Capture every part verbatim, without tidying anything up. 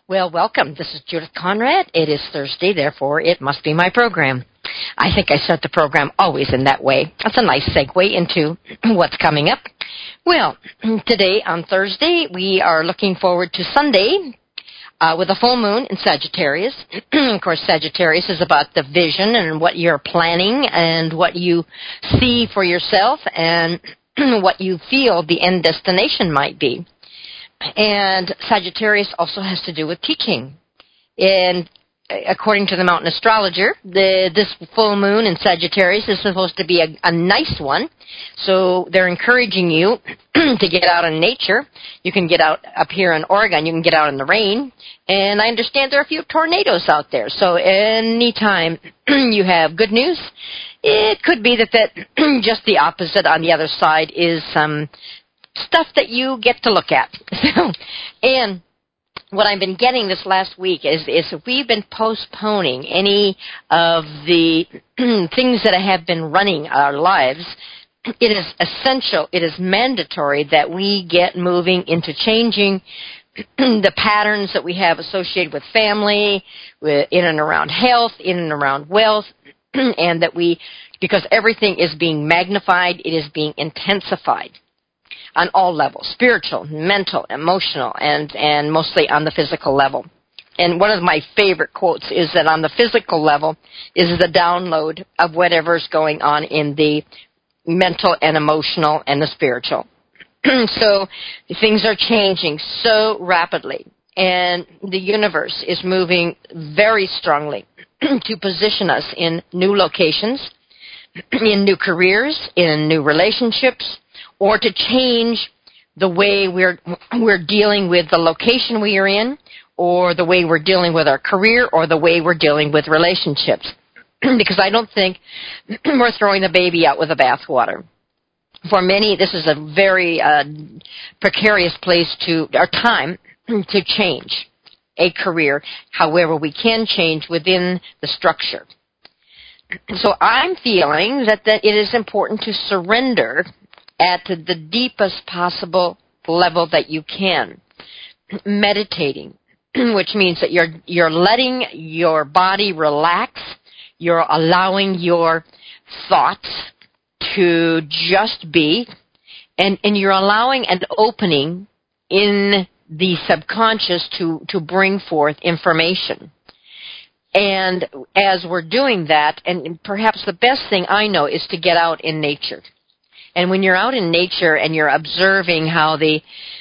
Well, welcome. This is Judith Conrad. It is Thursday, therefore it must be my program. I think I start the program always in that way. That's a nice segue into what's coming up. Well, today on Thursday, we are looking forward to Sunday uh, with a full moon in Sagittarius. Of course, Sagittarius is about the vision and what you're planning and what you see for yourself and what you feel the end destination might be. And Sagittarius also has to do with teaching. And according to the Mountain Astrologer, the, this full moon in Sagittarius is supposed to be a, a nice one. So they're encouraging you to get out in nature. You can get out up here in Oregon. You can get out in the rain. And I understand there are a few tornadoes out there. So anytime you have good news, it could be that, that just the opposite on the other side is some um, stuff that you get to look at. So, and what I've been getting this last week is, is we've been postponing any of the things that have been running our lives. It is essential, it is mandatory that we get moving into changing the patterns that we have associated with family, with, in and around health, in and around wealth, and that we, because everything is being magnified, it is being intensified on all levels, spiritual, mental, emotional, and, and mostly on the physical level. And one of my favorite quotes is that on the physical level is the download of whatever's going on in the mental and emotional and the spiritual. So things are changing so rapidly, and the universe is moving very strongly to position us in new locations, in new careers, in new relationships, or to change the way we're we're dealing with the location we are in, or the way we're dealing with our career, or the way we're dealing with relationships. Because I don't think we're throwing the baby out with the bathwater. For many, this is a very uh, precarious place to, or time to change a career. However, we can change within the structure. So I'm feeling that, that it is important to surrender at the deepest possible level that you can. Meditating, which means that you're you're letting your body relax, you're allowing your thoughts to just be, and, and you're allowing an opening in the subconscious to, to bring forth information. And as we're doing that, and perhaps the best thing I know is to get out in nature. And when you're out in nature and you're observing how the,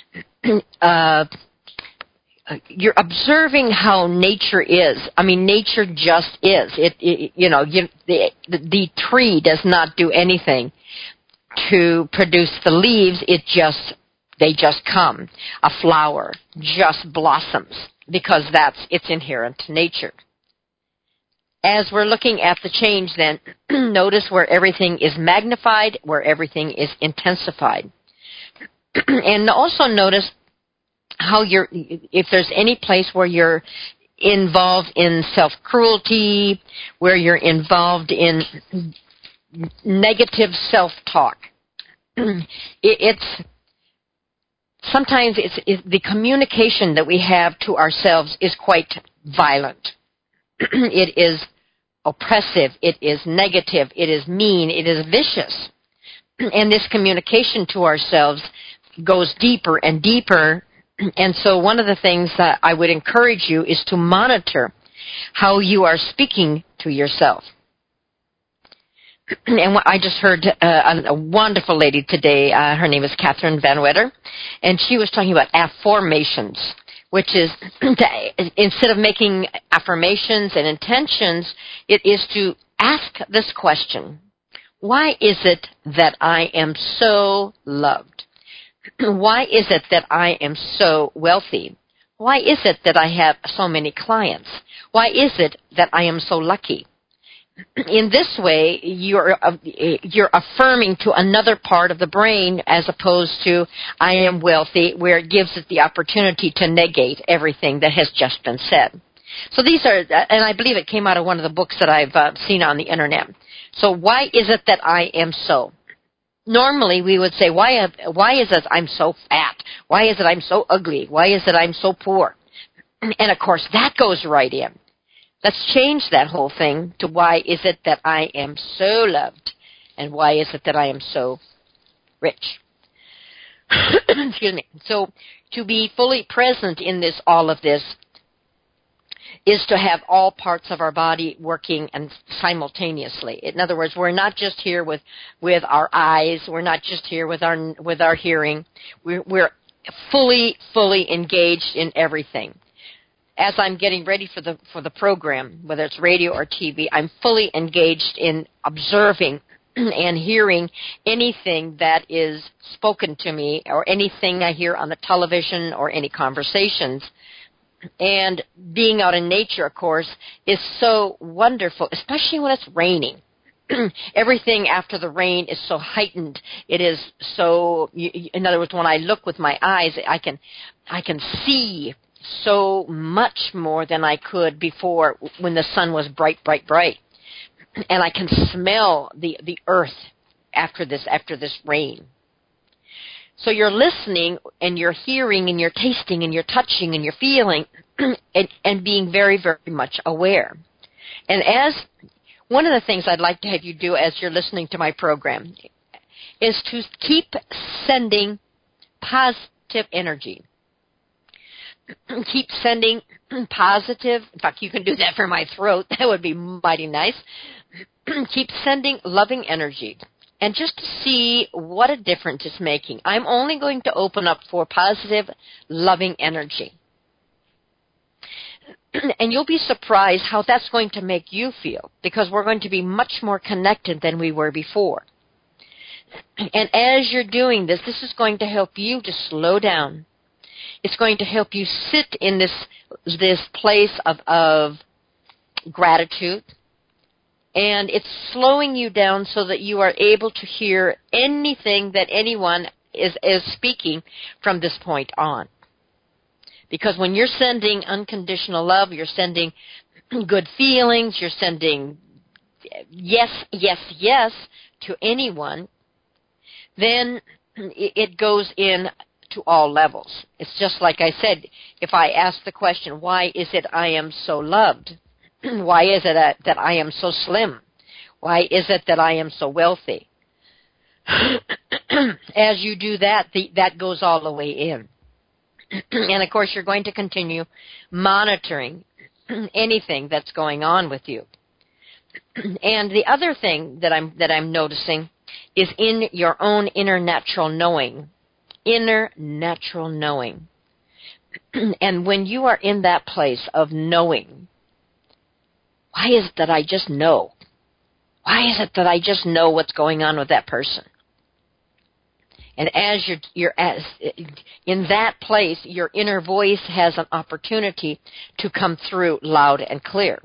uh, you're observing how nature is. I mean, nature just is. It, it you know, you, the, the tree does not do anything to produce the leaves. It just, they just come. A flower just blossoms because that's, it's inherent to nature. As we're looking at the change then, notice where everything is magnified, where everything is intensified. And also notice how you're, if there's any place where you're involved in self-cruelty, where you're involved in negative self-talk. it, it's, sometimes it's, it, the communication that we have to ourselves is quite violent. It is oppressive, it is negative, it is mean, it is vicious. And this communication to ourselves goes deeper and deeper. And so one of the things that I would encourage you is to monitor how you are speaking to yourself. And I just heard uh, a wonderful lady today, uh, her name is Catherine Van Wetter, and she was talking about affirmations, which is, to, instead of making affirmations and intentions, it is to ask this question: why is it that I am so loved? Why is it that I am so wealthy? Why is it that I have so many clients? Why is it that I am so lucky? In this way, you're uh, you're affirming to another part of the brain as opposed to I am wealthy, where it gives it the opportunity to negate everything that has just been said. So these are, and I believe it came out of one of the books that I've uh, seen on the internet. So why is it that I am so? Normally we would say, why, why is it I'm so fat? Why is it I'm so ugly? Why is it I'm so poor? And, of course, that goes right in. Let's change that whole thing to why is it that I am so loved and why is it that I am so rich. Excuse me. So to be fully present in this, all of this, is to have all parts of our body working and simultaneously. In other words, we're not just here with, with our eyes. We're not just here with our with our hearing. We're, we're fully, fully engaged in everything. As I'm getting ready for the for the program, whether it's radio or T V, I'm fully engaged in observing and hearing anything that is spoken to me or anything I hear on the television or any conversations. And being out in nature, of course, is so wonderful, especially when it's raining. Everything after the rain is so heightened. It is so, in other words, when I look with my eyes, I can, I can see so much more than I could before when the sun was bright, bright, bright. And I can smell the, the earth after this, after this rain. So you're listening and you're hearing and you're tasting and you're touching and you're feeling and, and being very, very much aware. And as one of the things I'd like to have you do as you're listening to my program is to keep sending positive energy. Keep sending positive, in fact, you can do that for my throat. That would be mighty nice. Keep sending loving energy. And just to see what a difference it's making, I'm only going to open up for positive, loving energy. And you'll be surprised how that's going to make you feel, because we're going to be much more connected than we were before. And as you're doing this, this is going to help you to slow down. It's going to help you sit in this this place of, of gratitude. And it's slowing you down so that you are able to hear anything that anyone is, is speaking from this point on. Because when you're sending unconditional love, you're sending good feelings, you're sending yes, yes, yes to anyone, then it goes in to all levels. It's just like I said, if I ask the question, why is it I am so loved? Why is it that, that I am so slim? Why is it that I am so wealthy? As you do that, the, that goes all the way in. And, of course, you're going to continue monitoring anything that's going on with you. And the other thing that I'm that I'm noticing is in your own inner natural knowing. Inner natural knowing. And when you are in that place of knowing, why is it that I just know? Why is it that I just know what's going on with that person? And as you're, you're as, in that place, your inner voice has an opportunity to come through loud and clear.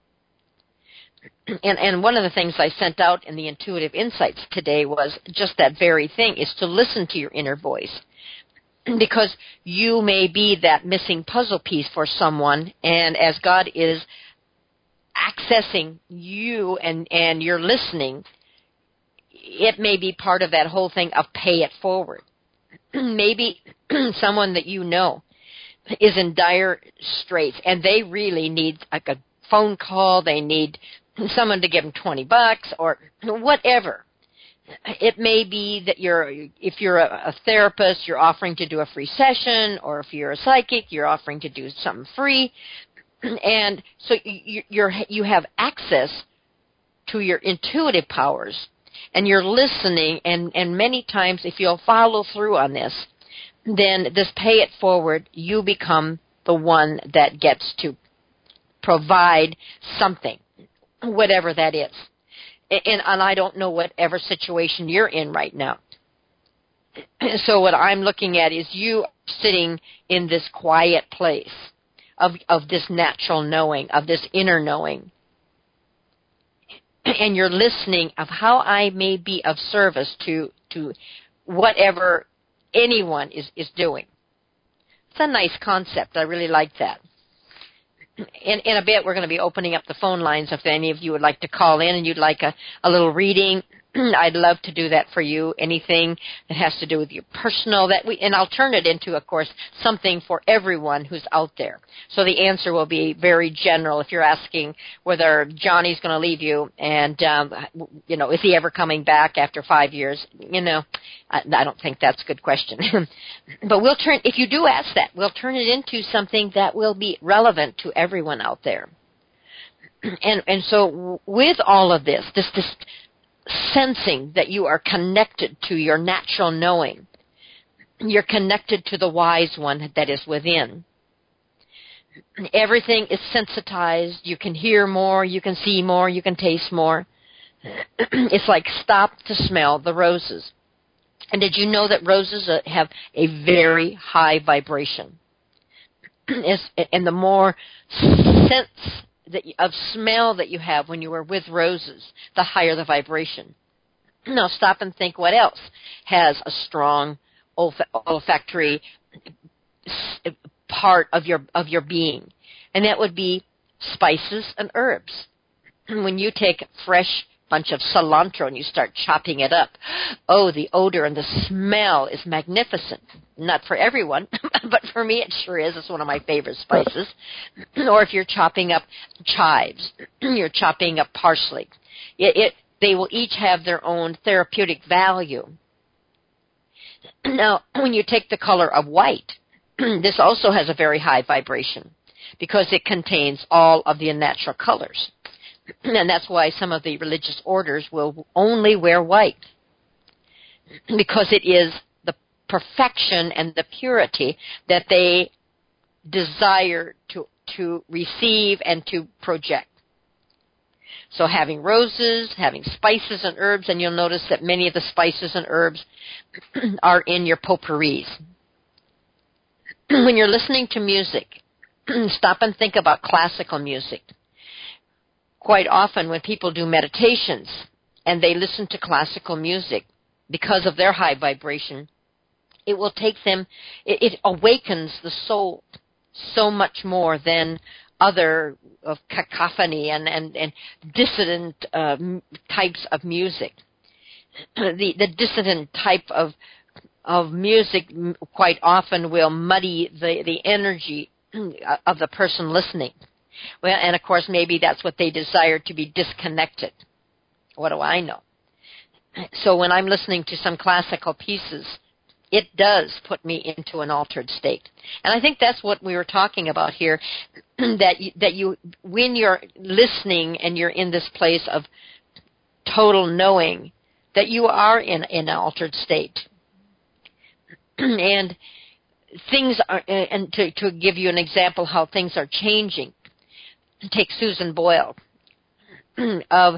And, and one of the things I sent out in the Intuitive Insights today was just that very thing, is to listen to your inner voice. Because you may be that missing puzzle piece for someone, and as God is accessing you and, and you're listening, it may be part of that whole thing of pay it forward. Maybe someone that you know is in dire straits and they really need like a phone call, they need someone to give them twenty bucks or whatever. It may be that you're, if you're a, a therapist, you're offering to do a free session, or if you're a psychic, you're offering to do something free. And so you, you're, you have access to your intuitive powers, and you're listening, and, and many times if you'll follow through on this, then this pay it forward, you become the one that gets to provide something, whatever that is. And, and I don't know whatever situation you're in right now. So what I'm looking at is you sitting in this quiet place of of this natural knowing, of this inner knowing. And you're listening of how I may be of service to to whatever anyone is, is doing. It's a nice concept. I really like that. In, in a bit, we're going to be opening up the phone lines if any of you would like to call in and you'd like a, a little reading I'd love to do that for you. Anything that has to do with your personal, that we, and I'll turn it into, of course, something for everyone who's out there. So the answer will be very general. If you're asking whether Johnny's going to leave you, and um, you know, is he ever coming back after five years? You know, I, I don't think that's a good question. But we'll turn. If you do ask that, we'll turn it into something that will be relevant to everyone out there. And and so with all of this, this this. sensing that you are connected to your natural knowing. You're connected to the wise one that is within. Everything is sensitized. You can hear more, you can see more, you can taste more. It's like stop to smell the roses. And did you know that roses have a very high vibration? And the more sense that you, of smell that you have when you are with roses, the higher the vibration. Now stop and think what else has a strong olf- olfactory part of your of your being, and that would be spices and herbs. When you take fresh bunch of cilantro and you start chopping it up, oh, the odor and the smell is magnificent. Not for everyone, but for me it sure is. It's one of my favorite spices. Or if you're chopping up chives, you're chopping up parsley. It, it they will each have their own therapeutic value. Now, when you take the color of white, this also has a very high vibration because it contains all of the unnatural colors. And that's why some of the religious orders will only wear white, because it is the perfection and the purity that they desire to to receive and to project. So having roses, having spices and herbs, and you'll notice that many of the spices and herbs are in your potpourris. When you're listening to music, stop and think about classical music. Quite often when people do meditations and they listen to classical music, because of their high vibration, it will take them, it, it awakens the soul so much more than other of cacophony and, and, and dissident uh, types of music. The, the dissident type of of music quite often will muddy the, the energy of the person listening. Well, and of course, maybe that's what they desire, to be disconnected. What do I know? So when I'm listening to some classical pieces, it does put me into an altered state. And I think that's what we were talking about here, that you, that you, when you're listening and you're in this place of total knowing, that you are in, in an altered state. And things are, and to, to give you an example how things are changing, take Susan Boyle, of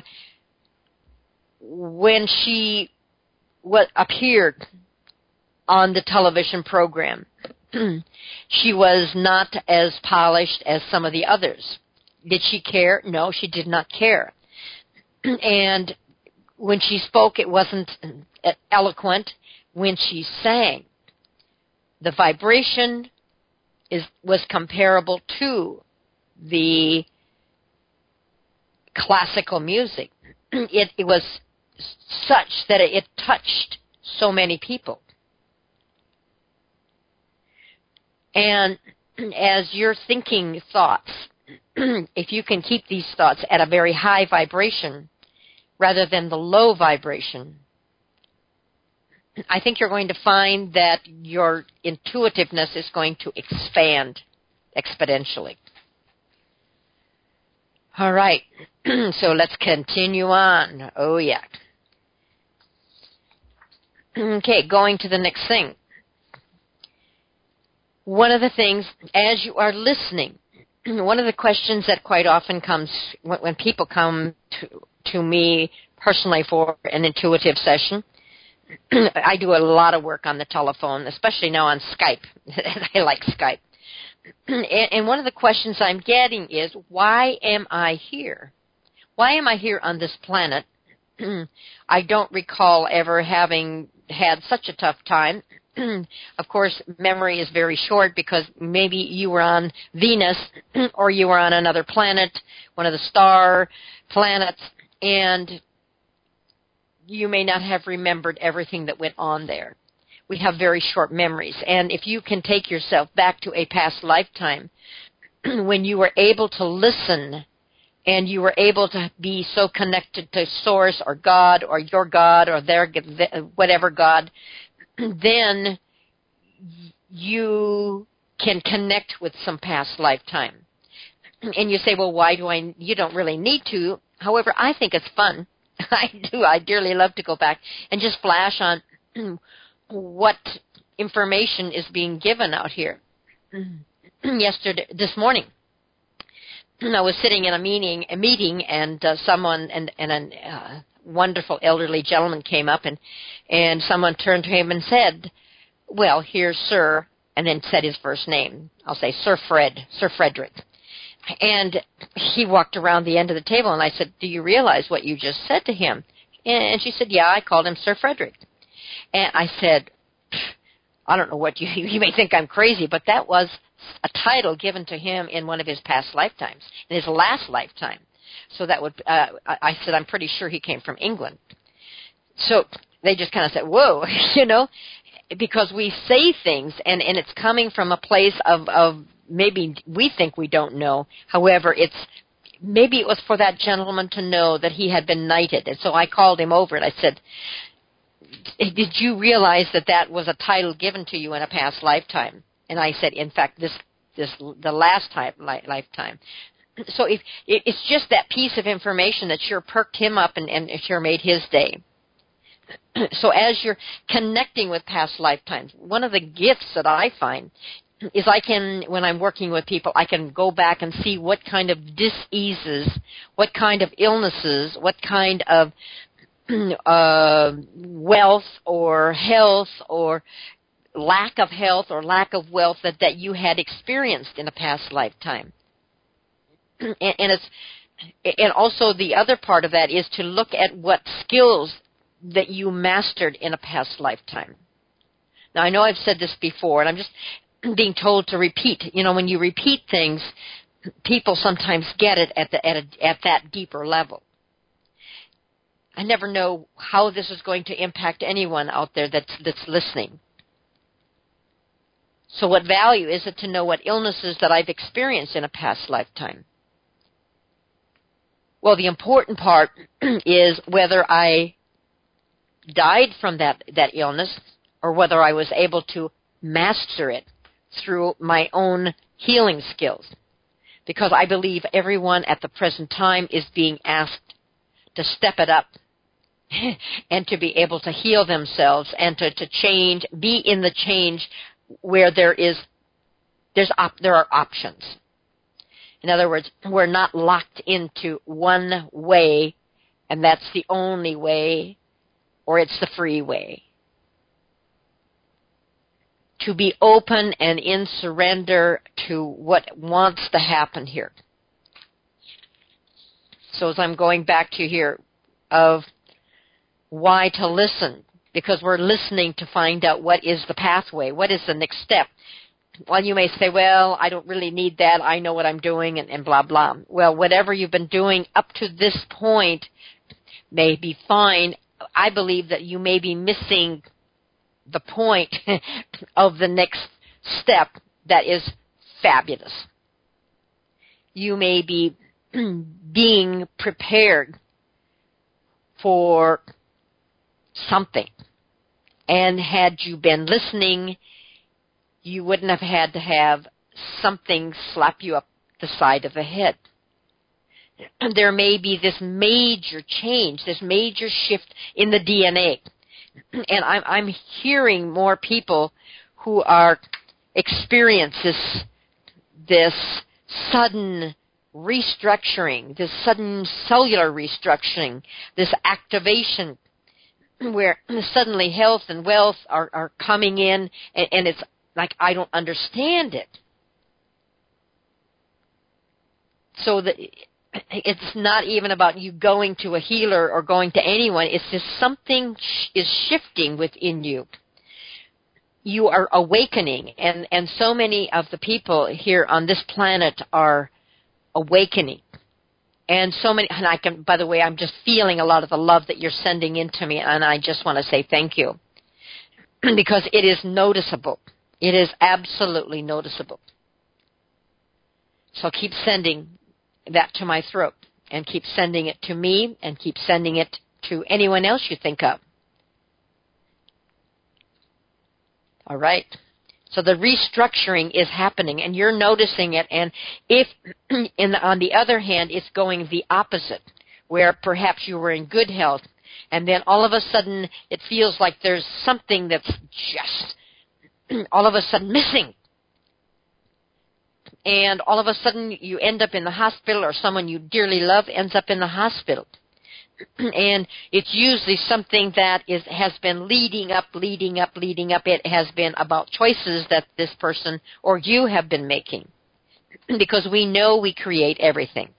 when she what appeared on the television program. She was not as polished as some of the others. Did she care? No, she did not care. And when she spoke, it wasn't eloquent. When she sang, the vibration is was comparable to the classical music. It, it was such that it touched so many people. And as you're thinking thoughts, if you can keep these thoughts at a very high vibration rather than the low vibration, I think you're going to find that your intuitiveness is going to expand exponentially. All right, so let's continue on. Oh, yeah. Okay, going to the next thing. One of the things, as you are listening, one of the questions that quite often comes when, when people come to, to me personally for an intuitive session, I do a lot of work on the telephone, especially now on Skype. I like Skype. And one of the questions I'm getting is, why am I here? Why am I here on this planet? I don't recall ever having had such a tough time. Of course, memory is very short because maybe you were on Venus or you were on another planet, one of the star planets, and you may not have remembered everything that went on there. We have very short memories. And if you can take yourself back to a past lifetime when you were able to listen and you were able to be so connected to Source or God or your God or their whatever God, then you can connect with some past lifetime. And you say, well, why do I, you don't really need to. However, I think it's fun. I do. I dearly love to go back and just flash on what information is being given out here. Yesterday, this morning, I was sitting in a meeting, a meeting, and uh, someone and and a uh, wonderful elderly gentleman came up, and and someone turned to him and said, "Well, here's Sir," and then said his first name. I'll say Sir Fred, Sir Frederick. And he walked around the end of the table, and I said, "Do you realize what you just said to him?" And she said, "Yeah, I called him Sir Frederick." And I said, "I don't know what you, you may think I'm crazy, but that was a title given to him in one of his past lifetimes, in his last lifetime. So that would, uh, I said, I'm pretty sure he came from England." So they just kind of said, whoa, you know, because we say things, and, and it's coming from a place of, of maybe we think we don't know. However, it's maybe it was for that gentleman to know that he had been knighted. And so I called him over, and I said, "Did you realize that that was a title given to you in a past lifetime?" And I said, "In fact, this this the last time, li- lifetime." So if it's just that piece of information that sure perked him up and, and sure made his day. So as you're connecting with past lifetimes, one of the gifts that I find is I can, when I'm working with people, I can go back and see what kind of diseases, what kind of illnesses, what kind of uh, wealth or health or lack of health or lack of wealth that, that you had experienced in a past lifetime. and, and it's and also the other part of that is to look at what skills that you mastered in a past lifetime. Now, I know I've said this before, and I'm just being told to repeat. You know, when you repeat things, people sometimes get it at the at, a, at that deeper level. I never know how this is going to impact anyone out there that's that's listening. So what value is it to know what illnesses that I've experienced in a past lifetime? Well, the important part is whether I died from that, that illness or whether I was able to master it through my own healing skills. Because I believe everyone at the present time is being asked to step it up and to be able to heal themselves and to, to change, be in the change where there is, there's op, there are options. In other words, we're not locked into one way, and that's the only way, or it's the free way. To be open and in surrender to what wants to happen here. So as I'm going back to here of why to listen, because we're listening to find out what is the pathway, what is the next step. Well, you may say, well, I don't really need that. I know what I'm doing and, and blah, blah. Well, whatever you've been doing up to this point may be fine. I believe that you may be missing the point of the next step that is fabulous. You may be being prepared for something. And had you been listening, you wouldn't have had to have something slap you up the side of the head. There may be this major change, this major shift in the D N A. And I'm, I'm hearing more people who are experience this, this sudden restructuring, this sudden cellular restructuring, this activation where suddenly health and wealth are, are coming in, and, and it's like I don't understand it. So that it's not even about you going to a healer or going to anyone. It's just something is shifting within you. You are awakening, and, and so many of the people here on this planet are awakening. And so many, and I can, by the way, I'm just feeling a lot of the love that you're sending into me, and I just want to say thank you. Because it is noticeable. It is absolutely noticeable. So keep sending that to my throat, and keep sending it to me, and keep sending it to anyone else you think of. All right? So the restructuring is happening, and you're noticing it. And if, in the, on the other hand, it's going the opposite, where perhaps you were in good health, and then all of a sudden it feels like there's something that's just all of a sudden missing. And all of a sudden you end up in the hospital, or someone you dearly love ends up in the hospital. And it's usually something that is has been leading up, leading up, leading up. It has been about choices that this person or you have been making. Because we know we create everything.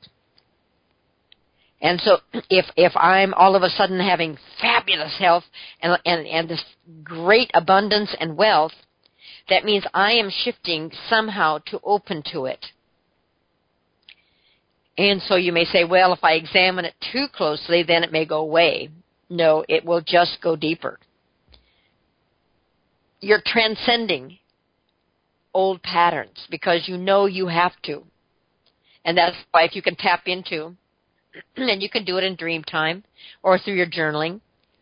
And so if if I'm all of a sudden having fabulous health and, and, and this great abundance and wealth, that means I am shifting somehow to open to it. And so you may say, well, if I examine it too closely, then it may go away. No, it will just go deeper. You're transcending old patterns because you know you have to. And that's why if you can tap into, and you can do it in dream time or through your journaling,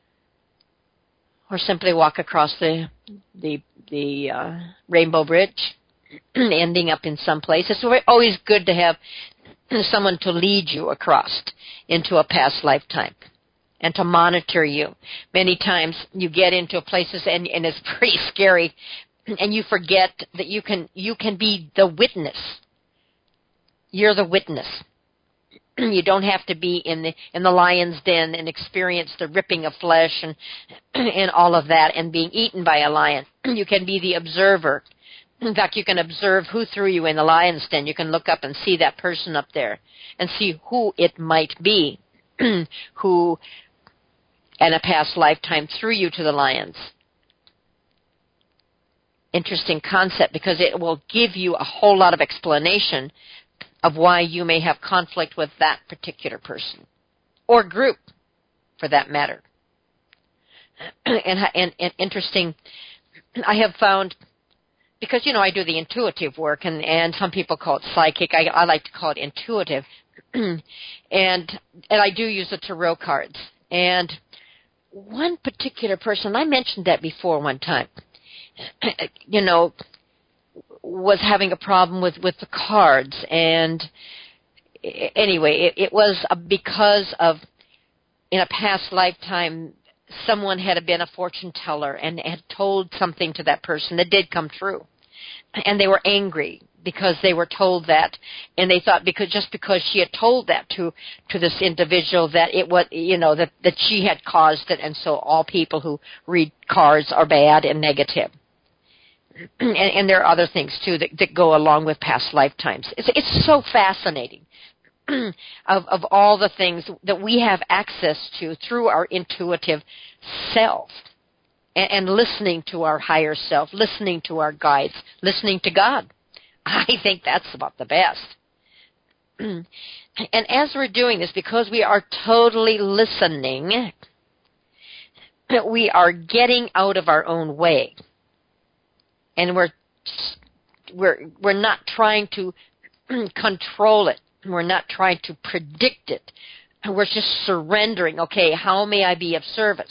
or simply walk across the the the uh, Rainbow Bridge, ending up in some place. It's always good to have someone to lead you across into a past lifetime and to monitor you. Many times you get into places and, and it's pretty scary, and you forget that you can you can be the witness. You're the witness. You don't have to be in the in the lion's den and experience the ripping of flesh and and all of that and being eaten by a lion. You can be the observer. In fact, you can observe who threw you in the lion's den. You can look up and see that person up there and see who it might be who in a past lifetime threw you to the lions. Interesting concept, because it will give you a whole lot of explanation of why you may have conflict with that particular person or group, for that matter. And, and, and interesting, I have found, because, you know, I do the intuitive work, and, and some people call it psychic. I, I like to call it intuitive. and and I do use the tarot cards. And one particular person, I mentioned that before one time, you know, was having a problem with, with the cards. And anyway, it, it was because of, in a past lifetime, someone had been a fortune teller and had told something to that person that did come true. And they were angry because they were told that. And they thought because just because she had told that to, to this individual that it was, you know, that, that she had caused it. And so all people who read cards are bad and negative. And, and there are other things, too, that, that go along with past lifetimes. It's, it's so fascinating of, of all the things that we have access to through our intuitive self and, and listening to our higher self, listening to our guides, listening to God. I think that's about the best. And as we're doing this, because we are totally listening, we are getting out of our own way. And we're we're we're not trying to control it. We're not trying to predict it. We're just surrendering. Okay, how may I be of service?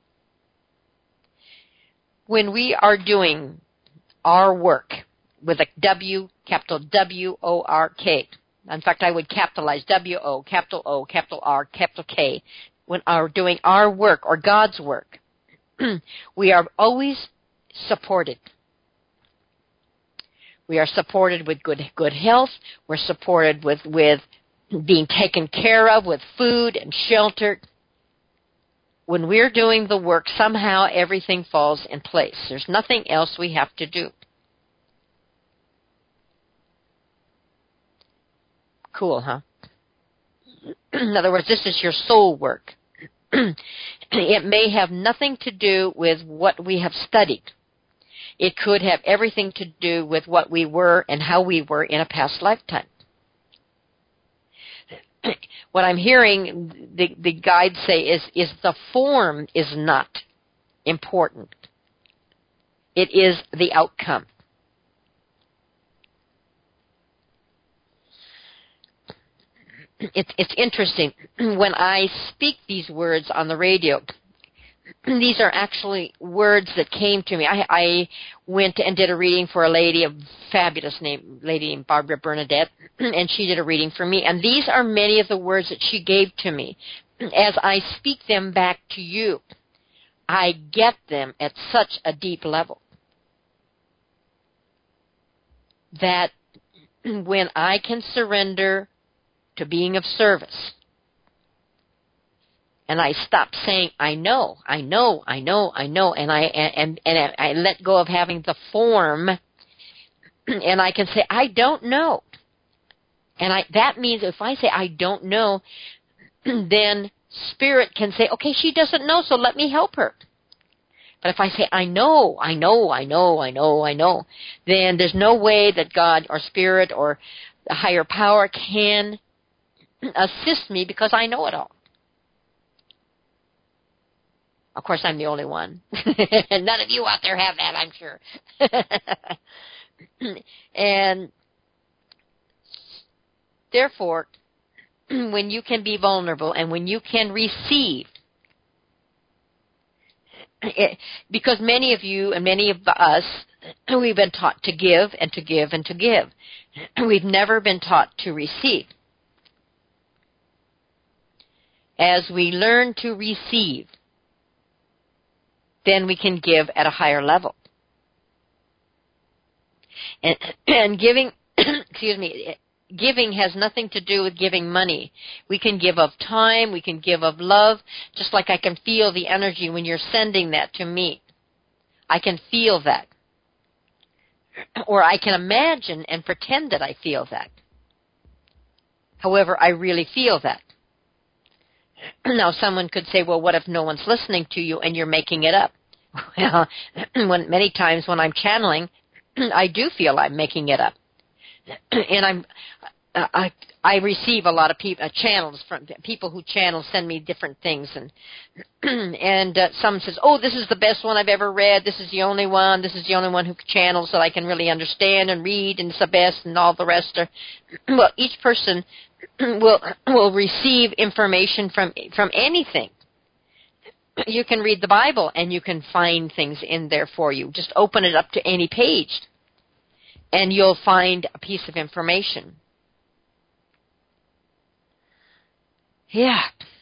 When we are doing our work with a W, capital W O R K. In fact, I would capitalize W O, capital O, capital R, capital K. When we're doing our work or God's work, we are always supported. We are supported with good good health. We're supported with, with being taken care of, with food and shelter. When we're doing the work, somehow everything falls in place. There's nothing else we have to do. Cool, huh? In other words, this is your soul work. It may have nothing to do with what we have studied. It could have everything to do with what we were and how we were in a past lifetime. what I'm hearing the, the guides say is, is the form is not important. It is the outcome. It's, it's interesting. When I speak these words on the radio, these are actually words that came to me. I, I went and did a reading for a lady, a fabulous name, lady named Barbara Bernadette, and she did a reading for me. And these are many of the words that she gave to me. As I speak them back to you, I get them at such a deep level that when I can surrender to being of service, and I stop saying, I know, I know, I know, I know, and I and, and I let go of having the form, and I can say, I don't know. And I that means if I say, I don't know, then Spirit can say, okay, she doesn't know, so let me help her. But if I say, I know, I know, I know, I know, I know, then there's no way that God or Spirit or the higher power can assist me because I know it all. Of course, I'm the only one. None of you out there have that, I'm sure. And therefore, when you can be vulnerable and when you can receive, it, because many of you and many of us, we've been taught to give and to give and to give. We've never been taught to receive. As we learn to receive, then we can give at a higher level. And, and giving, excuse me, giving has nothing to do with giving money. We can give of time, we can give of love, just like I can feel the energy when you're sending that to me. I can feel that. Or I can imagine and pretend that I feel that. However, I really feel that. Now, someone could say, well, what if no one's listening to you and you're making it up? Well, when, many times when I'm channeling, I do feel I'm making it up. And I'm, I, I receive a lot of people, uh, channels from people who channel send me different things. And and uh, some says, oh, this is the best one I've ever read. This is the only one. This is the only one who channels that I can really understand and read, and it's the best, and all the rest are. Well, each person will will receive information from from anything. You can read the Bible and you can find things in there for you. Just open it up to any page and you'll find a piece of information. Yeah.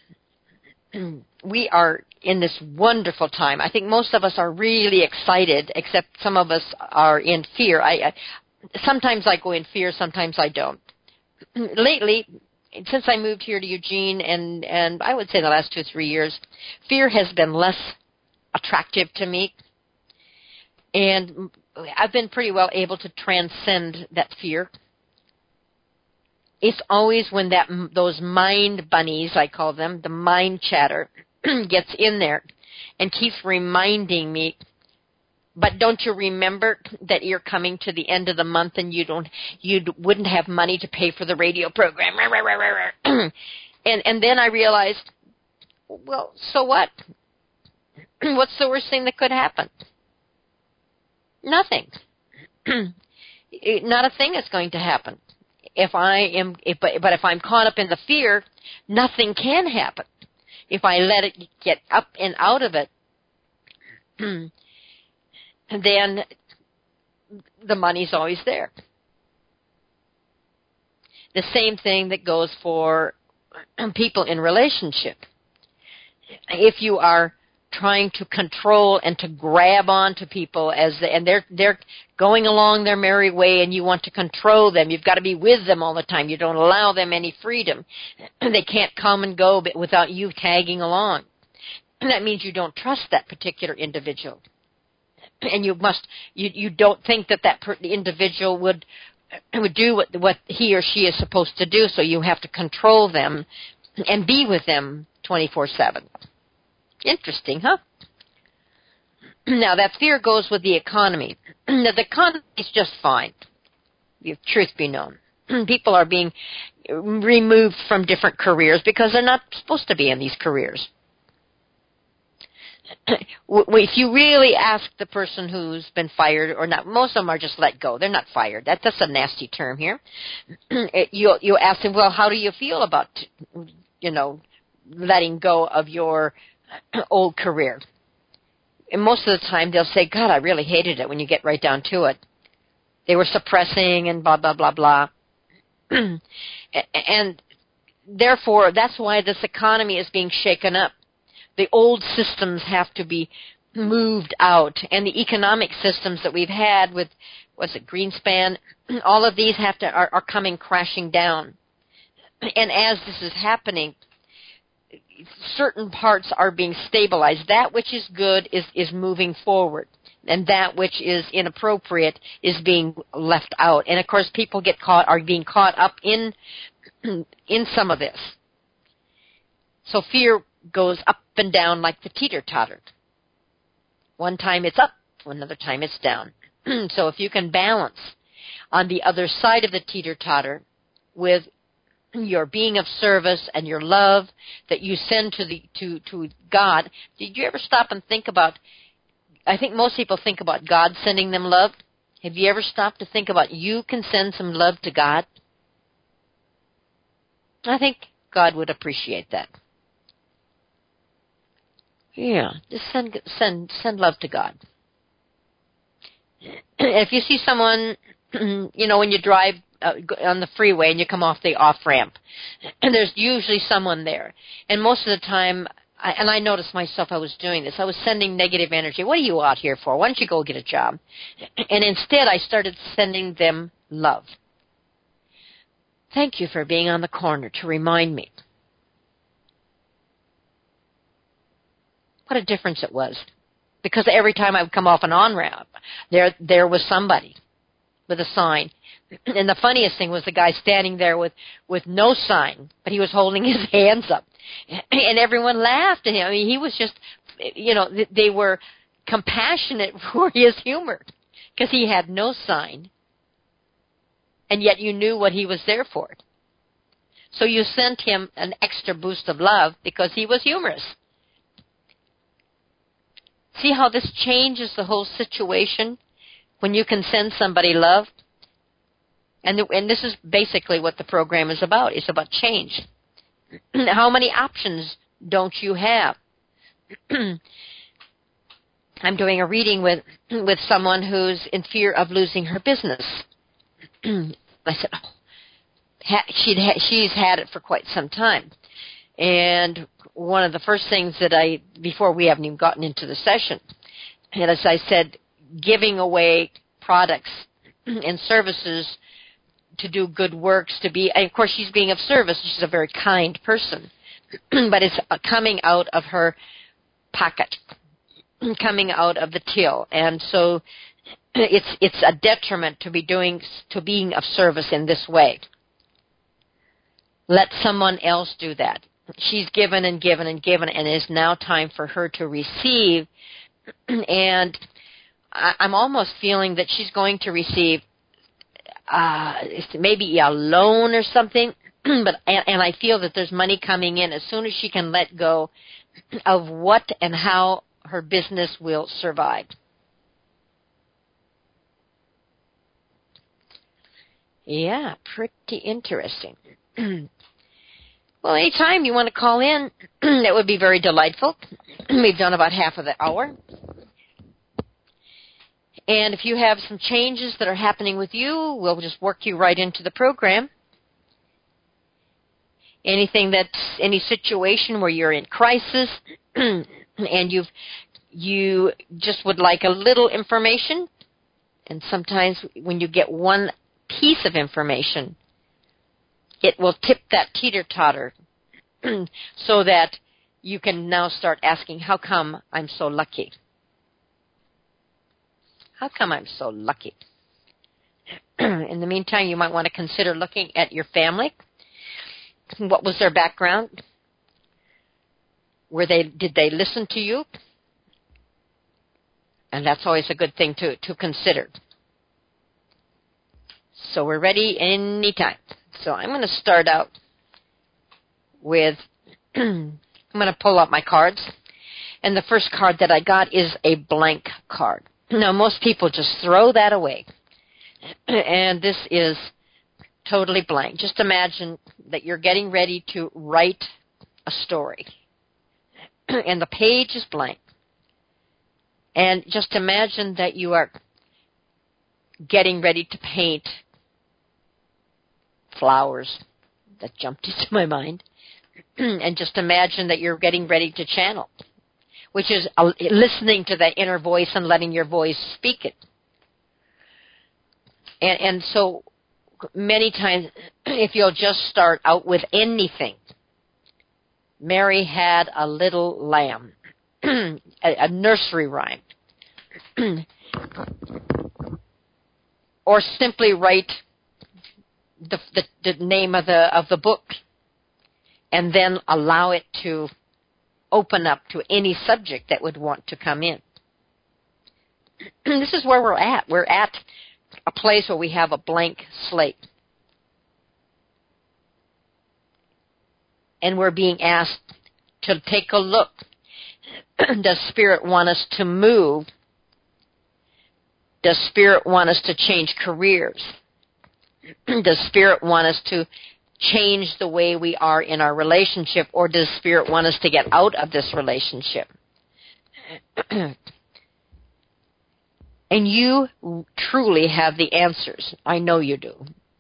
We are in this wonderful time. I think most of us are really excited, except some of us are in fear. I, I sometimes I go in fear, sometimes I don't. Lately, since I moved here to Eugene, and, and I would say the last two, three years, fear has been less attractive to me. And I've been pretty well able to transcend that fear. It's always when that those mind bunnies, I call them, the mind chatter, gets in there and keeps reminding me, but don't you remember that you're coming to the end of the month and you don't, you wouldn't have money to pay for the radio program? and and then I realized, well, so what? What's the worst thing that could happen? Nothing. Not a thing is going to happen. If I am, if, but, but if I'm caught up in the fear, nothing can happen. If I let it get up and out of it, then the money's always there. The same thing that goes for people in relationship. If you are trying to control and to grab onto people as they, and they're they're going along their merry way, and you want to control them, you've got to be with them all the time. You don't allow them any freedom. They can't come and go without you tagging along. And that means you don't trust that particular individual. And you must, you you don't think that that per, individual would would do what what he or she is supposed to do. So you have to control them and be with them twenty-four seven. Interesting, huh? Now that fear goes with the economy. Now the economy is just fine, if truth be known. People are being removed from different careers because they're not supposed to be in these careers. If you really ask the person who's been fired or not, most of them are just let go. They're not fired. That, that's a nasty term here. you you ask them, well, how do you feel about, you know, letting go of your old career? And most of the time they'll say, God, I really hated it when you get right down to it. They were suppressing and blah, blah, blah, blah. And therefore, that's why this economy is being shaken up. The old systems have to be moved out, and the economic systems that we've had with, what's it, Greenspan, all of these have to are, are coming crashing down. And as this is happening, certain parts are being stabilized. That which is good is, is moving forward, and that which is inappropriate is being left out. And of course, people get caught are being caught up in in some of this. So fear goes up and down like the teeter-totter. One time it's up, another time it's down. So if you can balance on the other side of the teeter-totter with your being of service and your love that you send to the to, to God, did you ever stop and think about, I think most people think about God sending them love. Have you ever stopped to think about you can send some love to God? I think God would appreciate that. Yeah, just send send send love to God. If you see someone, you know, when you drive uh, on the freeway and you come off the off ramp, and there's usually someone there, and most of the time, I, and I noticed myself, I was doing this. I was sending negative energy. What are you out here for? Why don't you go get a job? And instead, I started sending them love. Thank you for being on the corner to remind me. What a difference it was. Because every time I would come off an on-ramp, there there was somebody with a sign. And the funniest thing was the guy standing there with, with no sign, but he was holding his hands up. And everyone laughed at him. I mean, he was just, you know, they were compassionate for his humor because he had no sign. And yet you knew what he was there for. So you sent him an extra boost of love because he was humorous. See how this changes the whole situation when you can send somebody love? And, the, and this is basically what the program is about. It's about change. How many options don't you have? I'm doing a reading with, with someone who's in fear of losing her business. I said, oh, she'd ha- she's had it for quite some time. And one of the first things that I, before we haven't even gotten into the session, and as I said, giving away products and services to do good works, to be, and of course she's being of service, she's a very kind person, but it's coming out of her pocket, coming out of the till. And so it's it's a detriment to be doing, to being of service in this way. Let someone else do that. She's given and given and given, and it is now time for her to receive. And I'm almost feeling that she's going to receive uh, maybe a loan or something. But and, and I feel that there's money coming in as soon as she can let go of what and how her business will survive. Yeah, pretty interesting. Well, anytime you want to call in, that would be very delightful. We've done about half of the hour. And if you have some changes that are happening with you, we'll just work you right into the program. Anything that's, any situation where you're in crisis and you've, you just would like a little information, and sometimes when you get one piece of information, it will tip that teeter-totter so that you can now start asking, how come I'm so lucky? How come I'm so lucky? In the meantime, you might want to consider looking at your family. What was their background? Were they, did they listen to you? And that's always a good thing to, to consider. So we're ready anytime. So I'm going to start out with, I'm going to pull out my cards. And the first card that I got is a blank card. Now, most people just throw that away. And this is totally blank. Just imagine that you're getting ready to write a story. And the page is blank. And just imagine that you are getting ready to paint flowers. That jumped into my mind. And just imagine that you're getting ready to channel, which is uh, listening to that inner voice and letting your voice speak it. And, and so many times, if you'll just start out with anything, Mary had a little lamb, a, a nursery rhyme, or simply write the, the, the name of the of the book, and then allow it to open up to any subject that would want to come in. This is where we're at. We're at a place where we have a blank slate. And we're being asked to take a look. Does Spirit want us to move? Does Spirit want us to change careers? Does Spirit want us to change the way we are in our relationship, or does Spirit want us to get out of this relationship? And you truly have the answers. I know you do.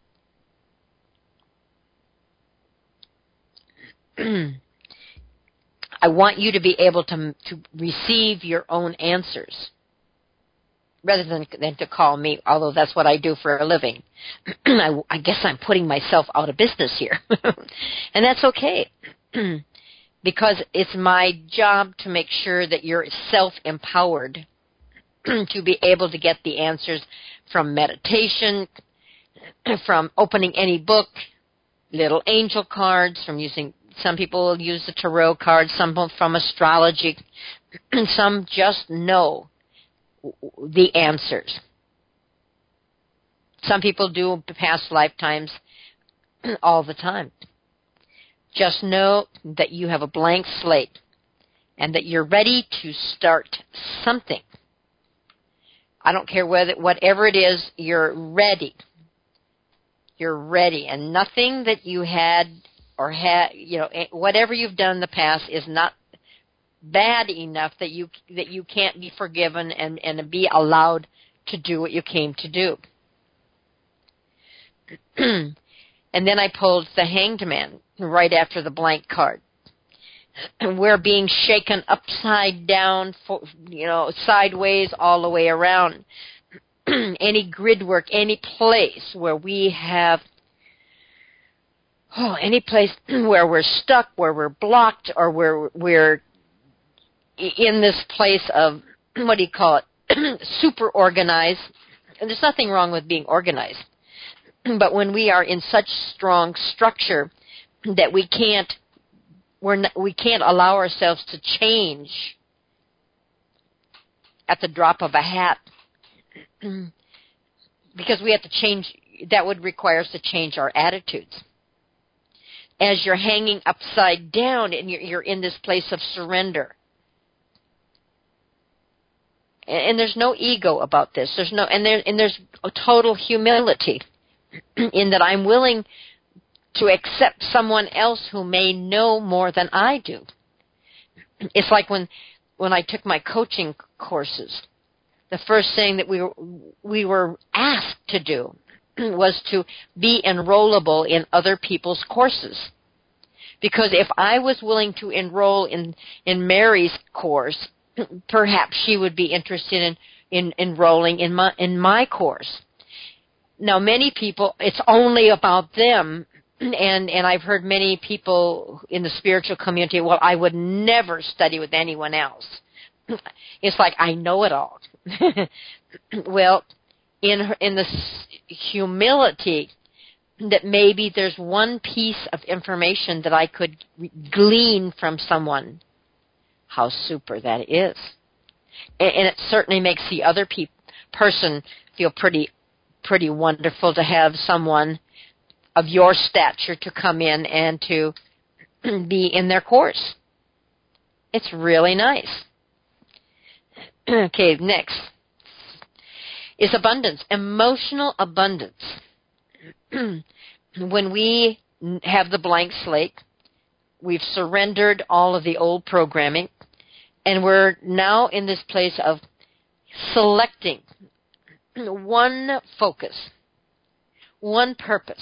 I want you to be able to, to receive your own answers rather than, than to call me, although that's what I do for a living. I, I guess I'm putting myself out of business here. And that's okay. Because it's my job to make sure that you're self-empowered to be able to get the answers from meditation, from opening any book, little angel cards, from using, some people use the tarot cards, some from astrology, and some just know the answers. Some people do past lifetimes all the time. Just know that you have a blank slate and that you're ready to start something. I don't care whether, whatever it is, you're ready. You're ready. And nothing that you had or had, you know, whatever you've done in the past is not bad enough that you that you can't be forgiven and, and be allowed to do what you came to do. And then I pulled the Hanged Man right after the blank card. And we're being shaken upside down, you know, sideways all the way around. Any grid work, any place where we have, oh, any place where we're stuck, where we're blocked, or where we're in this place of, what do you call it, super organized. And there's nothing wrong with being organized. But when we are in such strong structure that we can't, we're not, we can't allow ourselves to change at the drop of a hat, because we have to change, that would require us to change our attitudes. As you're hanging upside down and you're, you're in this place of surrender. And, and there's no ego about this. There's no, and, there, and there's a total humility in that I'm willing to accept someone else who may know more than I do. It's like when when I took my coaching courses, the first thing that we were, we were asked to do was to be enrollable in other people's courses. Because if I was willing to enroll in, in Mary's course, perhaps she would be interested in, in enrolling in my in my course. Now, many people, it's only about them, and, and I've heard many people in the spiritual community, well, I would never study with anyone else. It's like, I know it all. Well, in in the humility that maybe there's one piece of information that I could glean from someone, how super that is. And, and it certainly makes the other pe- person feel pretty pretty wonderful to have someone of your stature to come in and to be in their course. It's really nice. Okay, next is abundance, emotional abundance. When we have the blank slate, we've surrendered all of the old programming, and we're now in this place of selecting one focus, one purpose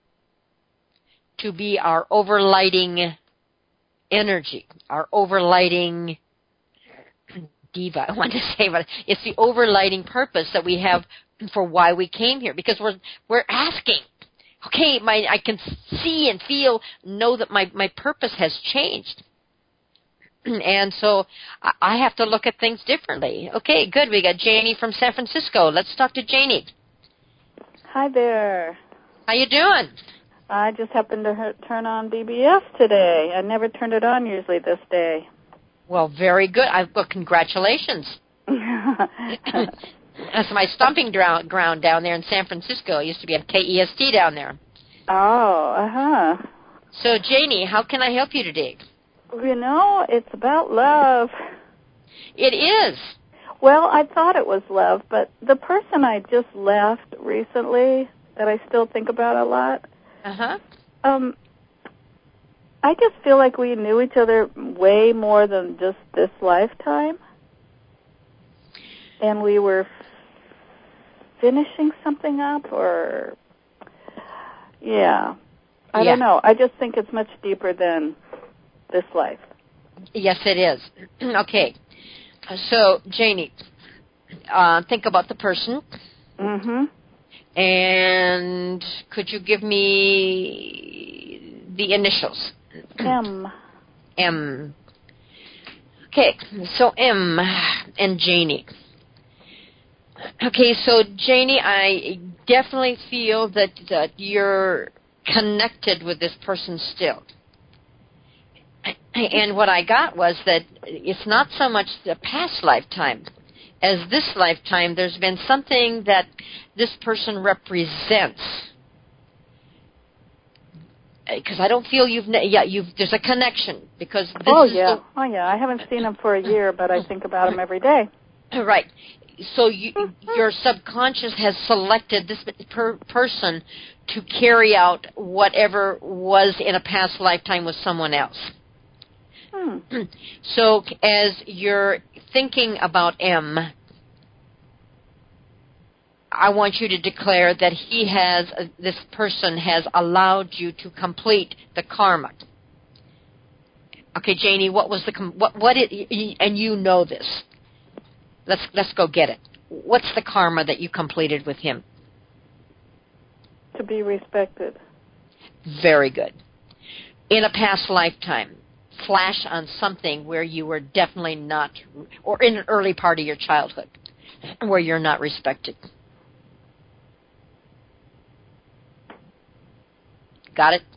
to be our overlighting energy, our overlighting diva, I want to say, but it's the overlighting purpose that we have for why we came here, because we're we're asking, okay, my I can see and feel, know that my, my purpose has changed. And so I have to look at things differently. Okay, good. We got Janie from San Francisco. Let's talk to Janie. Hi there. How you doing? I just happened to he- turn on B B S today. I never turned it on usually this day. Well, very good. I, well, congratulations. That's my stomping ground down there in San Francisco. I used to be at K E S T down there. Oh, uh-huh. So, Janie, how can I help you today? You know, it's about love. It is. Well, I thought it was love, but the person I just left recently that I still think about a lot, uh-huh. um, I just feel like we knew each other way more than just this lifetime. And we were finishing something up, or, yeah. I yeah. don't know. I just think it's much deeper than this life. Yes, it is. Okay. So, Janie, uh, think about the person. Mm-hmm. And could you give me the initials? M. M. Okay, so M and Janie. Okay, so Janie, I definitely feel that, that you're connected with this person still. And what I got was that it's not so much the past lifetime as this lifetime. There's been something that this person represents. Because I don't feel you've, yeah, you've, there's a connection. Because this oh, is yeah. the, oh, yeah. I haven't seen him for a year, but I think about him every day. Right. So you, your subconscious has selected this per person to carry out whatever was in a past lifetime with someone else. Hmm. So as you're thinking about M, I want you to declare that he has, uh, this person has allowed you to complete the karma. Okay, Janie, what was the, what, what it, and you know this. Let's, let's go get it. What's the karma that you completed with him? To be respected. Very good. In a past lifetime, flash on something where you were definitely not, or in an early part of your childhood, where you're not respected. Got it?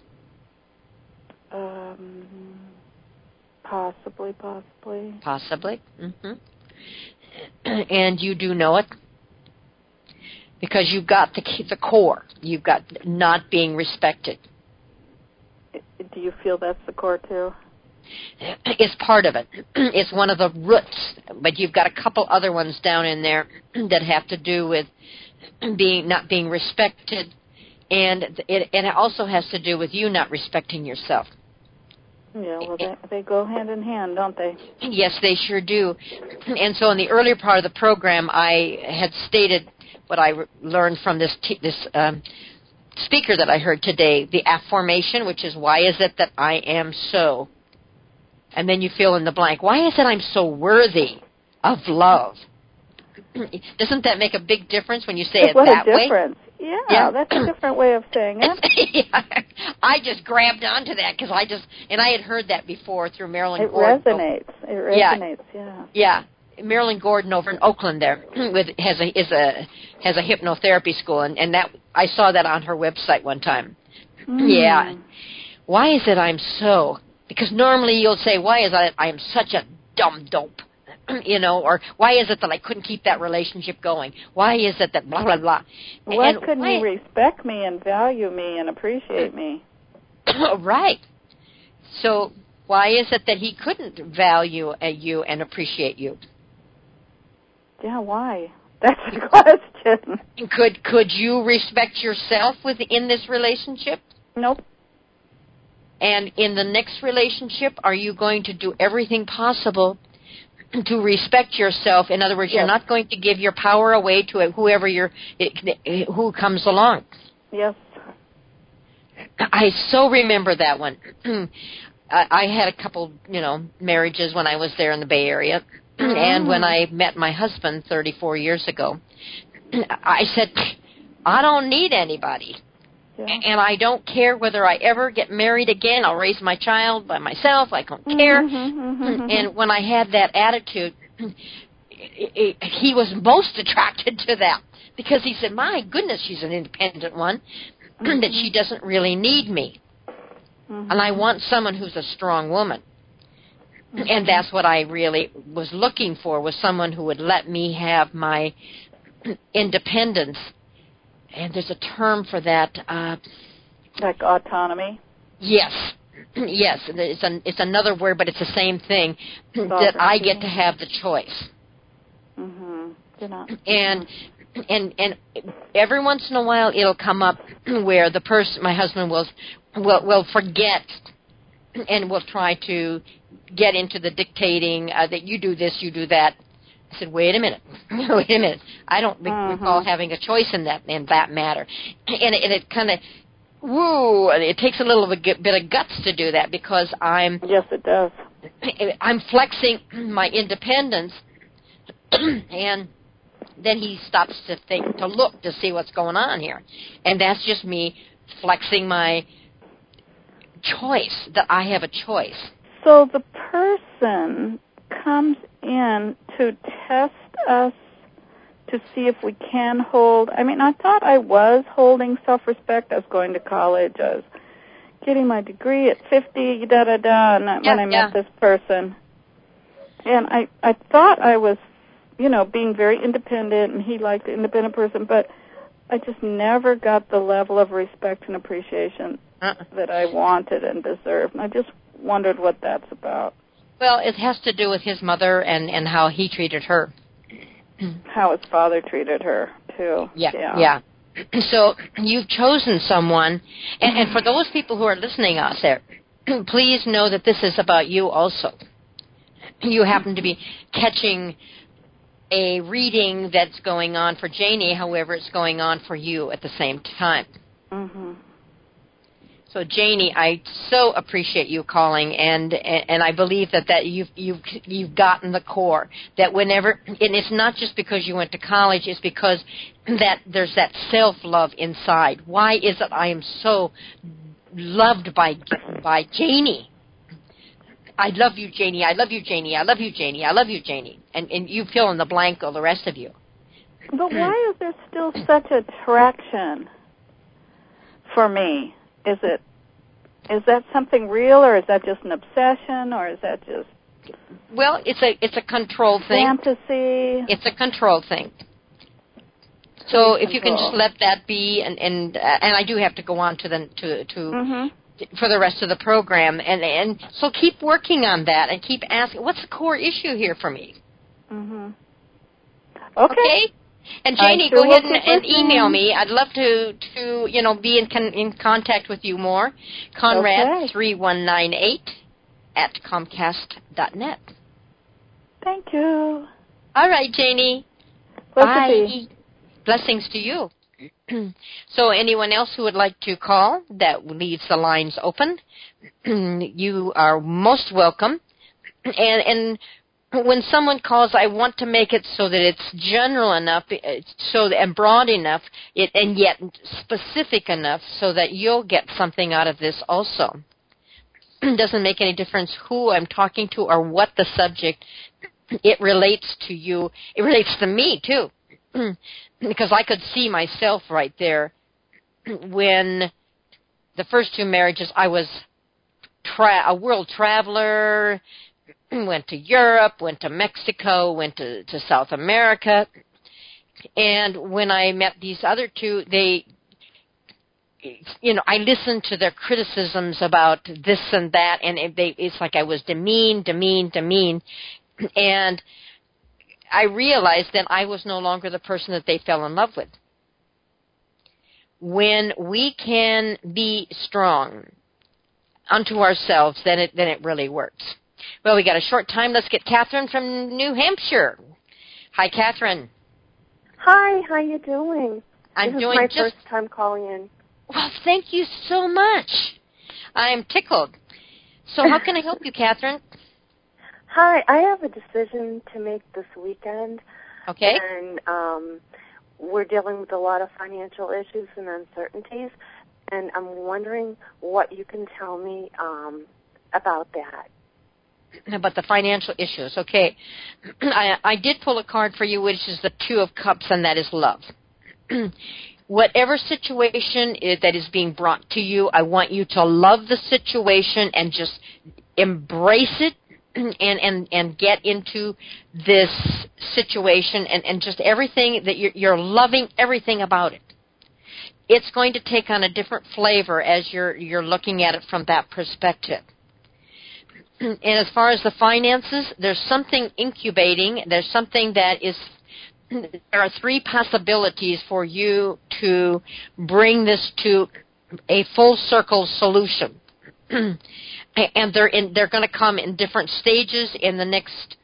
Um, possibly, possibly. Possibly. Mm-hmm. And you do know it? Because you've got the, the core. You've got not being respected. Do you feel that's the core, too? It's part of it. It's one of the roots, but you've got a couple other ones down in there that have to do with being not being respected, and it, and it also has to do with you not respecting yourself. Yeah, well, they, they go hand in hand, don't they? Yes, they sure do. And so in the earlier part of the program, I had stated what I learned from this t- this um, speaker that I heard today, the affirmation, which is, why is it that I am so? And then you fill in the blank. Why is it I'm so worthy of love? Doesn't that make a big difference when you say it what that way? What a difference. Yeah, yeah, that's a different way of saying it. Yeah, I just grabbed onto that because I just, and I had heard that before through Marilyn it Gordon. Resonates. It resonates. Yeah. Yeah. Yeah. Marilyn Gordon over in Oakland there with has a is a has a hypnotherapy school, and, and that I saw that on her website one time. Mm. Yeah. Why is it I'm so? Because normally you'll say, why is I I'm such a dumb dope? you know, or why is it that I couldn't keep that relationship going? Why is it that blah, blah, blah? Why and couldn't why, he respect me and value me and appreciate me? Right. So why is it that he couldn't value you and appreciate you? Yeah, why? That's the question. Could could you respect yourself within this relationship? Nope. And in the next relationship, are you going to do everything possible to respect yourself? In other words, yes. You're not going to give your power away to whoever you're, who comes along. Yes. I so remember that one. I had a couple, you know, marriages when I was there in the Bay Area. Mm. And when I met my husband thirty-four years ago, I said, I don't need anybody. Yeah. And I don't care whether I ever get married again. I'll raise my child by myself. I don't care. Mm-hmm, mm-hmm. And when I had that attitude, it, it, he was most attracted to that because he said, my goodness, she's an independent one, mm-hmm. that she doesn't really need me. Mm-hmm. And I want someone who's a strong woman. Mm-hmm. And that's what I really was looking for, was someone who would let me have my independence. And there's a term for that. Uh, like autonomy? Yes. Yes. It's, an, it's another word, but it's the same thing, that I get to have the choice. Mm-hmm. You're not. And, and, and every once in a while it'll come up where the person, my husband will, will, will forget and will try to get into the dictating uh, that you do this, you do that. I said, wait a minute, wait a minute. I don't uh-huh. recall having a choice in that in that matter. And it, and it kind of, woo, it takes a little bit of guts to do that because I'm... Yes, it does. I'm flexing my independence, and then he stops to think, to look, to see what's going on here. And that's just me flexing my choice, that I have a choice. So the person comes in to test us to see if we can hold. I mean, I thought I was holding self-respect. I was going to college. I was getting my degree at fifty, da-da-da, and yeah, when I met yeah. this person. And I, I thought I was, you know, being very independent, and he liked an independent person, but I just never got the level of respect and appreciation uh-uh. that I wanted and deserved. And I just wondered what that's about. Well, it has to do with his mother and, and how he treated her. How his father treated her, too. Yeah, yeah. yeah. So you've chosen someone, and, and for those people who are listening out there, please know that this is about you also. You happen to be catching a reading that's going on for Janie, however it's going on for you at the same time. Mm-hmm. So, Janie, I so appreciate you calling, and and I believe that, that you've you've you've gotten the core. That whenever, and it's not just because you went to college, it's because that there's that self-love inside. Why is it I am so loved by by Janie? I love you, Janie. I love you, Janie. I love you, Janie. I love you, Janie. And and you fill in the blank, all the rest of you. But why is there still such attraction for me? Is it, is that something real, or is that just an obsession, or is that just... Well, it's a it's a control thing. Fantasy. It's a control thing. So if you can just let that be, and and uh, and I do have to go on to the to to mm-hmm. for the rest of the program, and and so keep working on that and keep asking, what's the core issue here for me? Mm-hmm. Okay. okay? And Janie, sure go ahead and, and and email me. I'd love to, to you know, be in con- in contact with you more. Conrad three one nine eight at Comcast dot net. Thank you. All right, Janie. Bye. Blessings to you. So anyone else who would like to call, that leaves the lines open. You are most welcome. And and when someone calls, I want to make it so that it's general enough, so that, and broad enough, it, and yet specific enough, so that you'll get something out of this also. It doesn't make any difference who I'm talking to or what the subject. It relates to you. It relates to me too, because I could see myself right there. When the first two marriages, I was tra- a world traveler. went to Europe, went to Mexico, went to, to South America. And when I met these other two, they, you know, I listened to their criticisms about this and that, and it, they, it's like I was demean, demean, demean. And I realized that I was no longer the person that they fell in love with. When we can be strong unto ourselves, then it then it really works. Well, we got a short time. Let's get Catherine from New Hampshire. Hi, Catherine. Hi, how you doing? I'm this doing is my just, first time calling in. Well, thank you so much. I'm tickled. So how can I help you, Catherine? Hi, I have a decision to make this weekend. Okay. And um, we're dealing with a lot of financial issues and uncertainties, and I'm wondering what you can tell me um, about that. About the financial issues. Okay. I, I did pull a card for you, which is the Two of Cups, and that is love. Whatever situation is, that is being brought to you, I want you to love the situation and just embrace it and, and, and get into this situation and, and just everything that you're, you're loving everything about it. It's going to take on a different flavor as you're you're looking at it from that perspective. And as far as the finances, there's something incubating. There's something that is, there are three possibilities for you to bring this to a full circle solution. And they're in, they're going to come in different stages in the next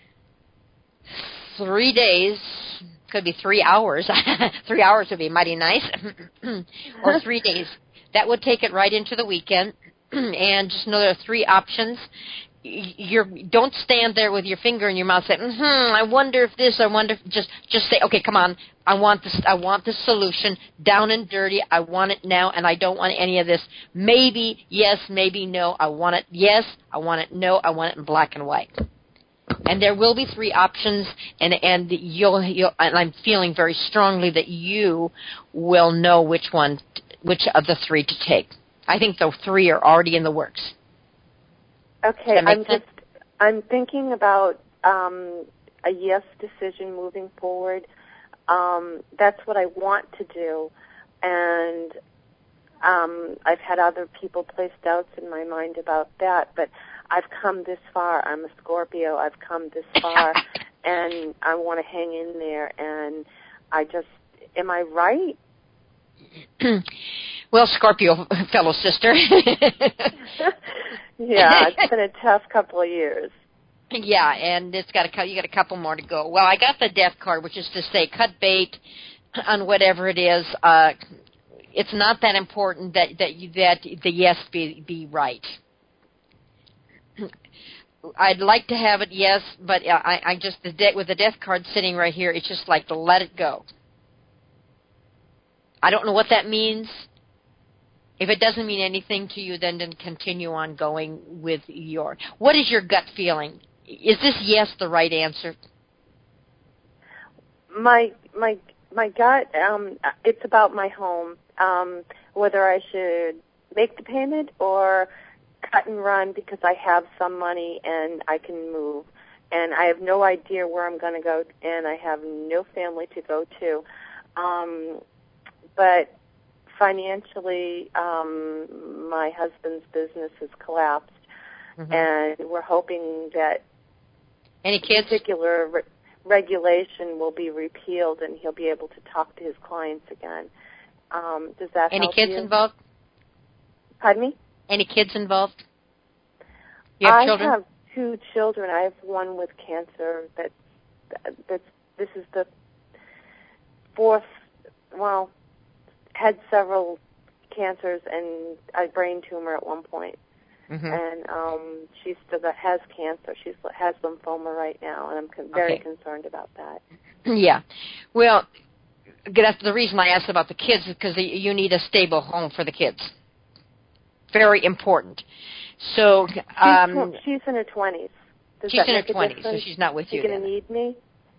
three days. Could be three hours. Three hours would be mighty nice. Or three days. That would take it right into the weekend. And just know there are three options. You're, don't stand there with your finger in your mouth saying, hmm, I wonder if this, I wonder if, just, just say, okay, come on, I want this, I want this solution, down and dirty, I want it now, and I don't want any of this, maybe, yes, maybe, no, I want it, yes, I want it, no, I want it in black and white. And there will be three options, and, and you'll, you'll, and I'm feeling very strongly that you will know which one, which of the three to take. I think the three are already in the works. Okay, I'm sense? just I'm thinking about um, a yes decision moving forward. Um, that's what I want to do, and um, I've had other people place doubts in my mind about that. But I've come this far. I'm a Scorpio. I've come this far, and I want to hang in there. And I just, am I right? Well, Scorpio, fellow sister. Yeah, it's been a tough couple of years. Yeah, and it's got a you got a couple more to go. Well, I got the death card, which is to say, cut bait on whatever it is. Uh, it's not that important that that you, that the yes be be right. I'd like to have it yes, but I, I just the de- with the death card sitting right here, it's just like to let it go. I don't know what that means. If it doesn't mean anything to you, then, then continue on going with your... What is your gut feeling? Is this yes the right answer? My my my gut, um, it's about my home. Um, whether I should make the payment or cut and run because I have some money and I can move. And I have no idea where I'm going to go, and I have no family to go to. Um, but... Financially, um, my husband's business has collapsed, mm-hmm. and we're hoping that any kids? particular re- regulation will be repealed, and he'll be able to talk to his clients again. Um, does that any help kids you? involved? Pardon me? Any kids involved? You have I children? have two children. I have one with cancer. That that's this is the fourth. Well. Had several cancers and a brain tumor at one point. Mm-hmm. And um, she still got, has cancer. She has lymphoma right now, and I'm con- very okay. concerned about that. Yeah. Well, that's the reason I asked about the kids is because you need a stable home for the kids. Very important. So um, she's, she's in her twenties. Does she's that in make her twenties, a so she's not with you. She's going to need me?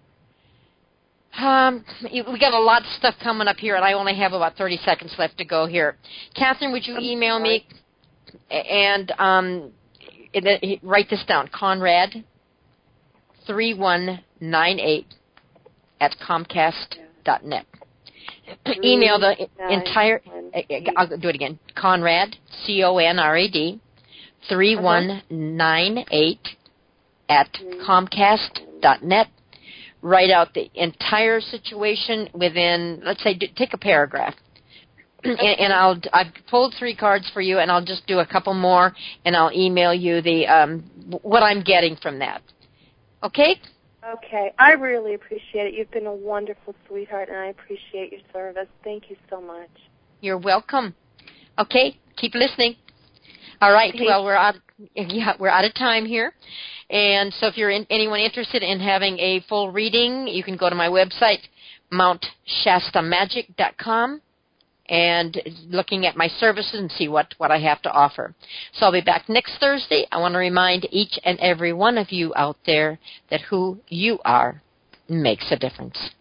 Um, we got a lot of stuff coming up here, and I only have about thirty seconds left to go here. Catherine, would you I'm email sorry. me? And um, write this down, Conrad three one nine eight at Comcast dot net. Email the entire, I'll do it again, Conrad, C O N R A D, three one nine eight at Comcast dot net. Write out the entire situation within, let's say, take a paragraph. And, and I'll, I've pulled three cards for you, and I'll just do a couple more, and I'll email you the um, what I'm getting from that. Okay? Okay. I really appreciate it. You've been a wonderful sweetheart, and I appreciate your service. Thank you so much. You're welcome. Okay, keep listening. All right. Hey. Well, we're out. Yeah, we're out of time here, and so if you're in, anyone interested in having a full reading, you can go to my website, mount shasta magic dot com, and looking at my services and see what, what I have to offer. So I'll be back next Thursday. I want to remind each and every one of you out there that who you are makes a difference.